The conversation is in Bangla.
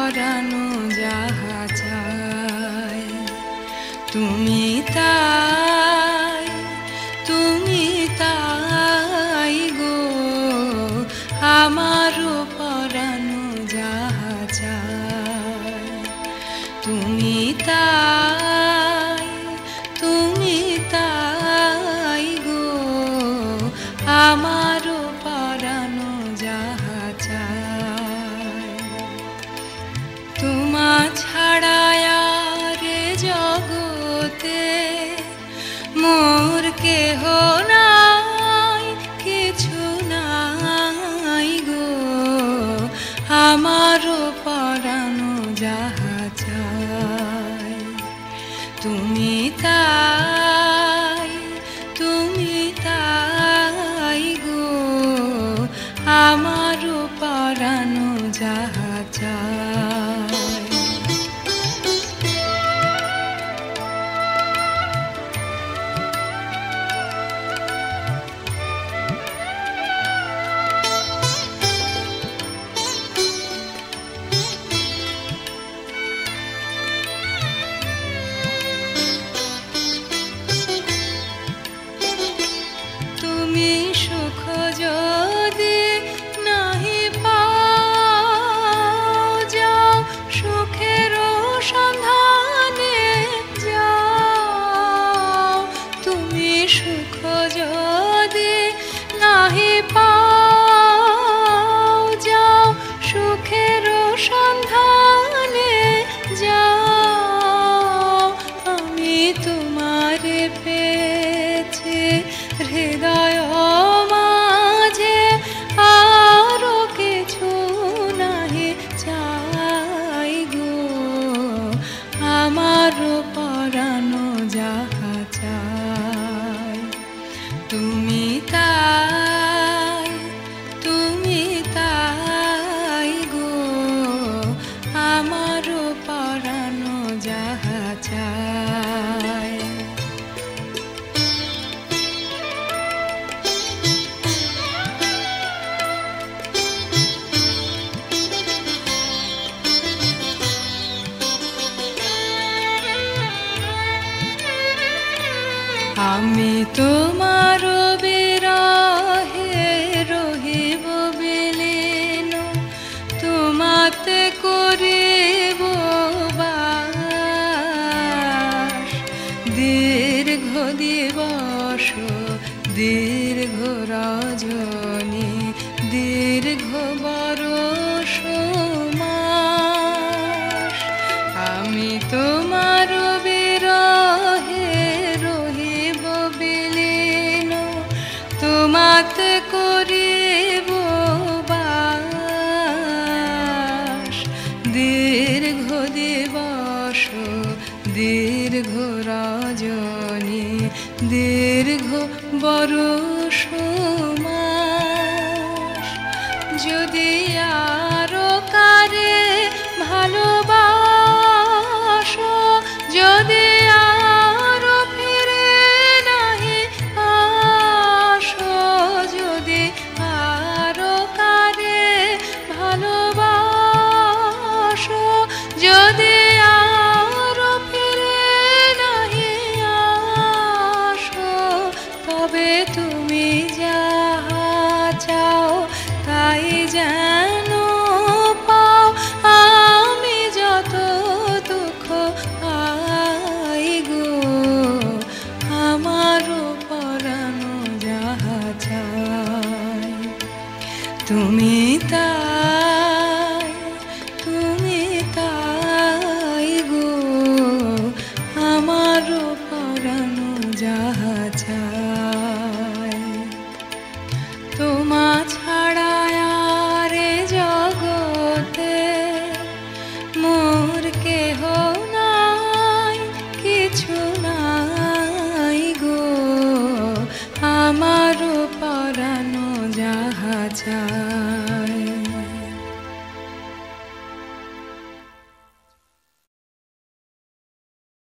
পরানো যাহা চায় তুমি তাই গো আমারও পরানো যাহা চায় তুমি তাই গো আমারও পরানো যাহা চায় তোমা ছাড়ায় রে জগতে মোর কেহ নাই কিছু নাই গো আমারও পরানো যাহা চায় তুমি তাই গো আমারও পরানো যাহা চায় তুমি সুখ যদি নাহি পাও যাও সুখের সন্ধানে যাও তুমি সুখ যদি নাহি পাও যাও সুখের সন্ধানে যাও আমি তোমারে পেয়েছি হৃদয় মাঝে আরো কিছু নাহি চাই গো আমারও পরানো যাহা চাই তুমি তাই গো আমারও পরানো যাহা চাই আমি তোমার বিরহে রহিব বিলীন তোমাতে করিব বাস দীর্ঘ দিবস দীর্ঘ রজনী দীর্ঘ বরষ মাস আমি তোমার বিরহে রহিব বিলীন তোমাতে করিব বাস দীর্ঘ দিবস দীর্ঘ রজনী দীর্ঘ বরষ মাস যদি আরো কারে ভালোবাসো যদি আরো ফিরে নাহি আসো যদি আরো কারে ভালোবাসো যদি আরো ফিরে নাহি আসো তবে তুমি যাহা চাও তাই যেন পাও আমি যত দুঃখ পাই গো আমারও পরানো যাহা চাই তুমি তাই গো আমারও পরানো যাহা চাই তোমা ছাড়ায় রে জগতে মোর কেহ নাই কিছু নাই গো আমারও পরানো যাহা চাই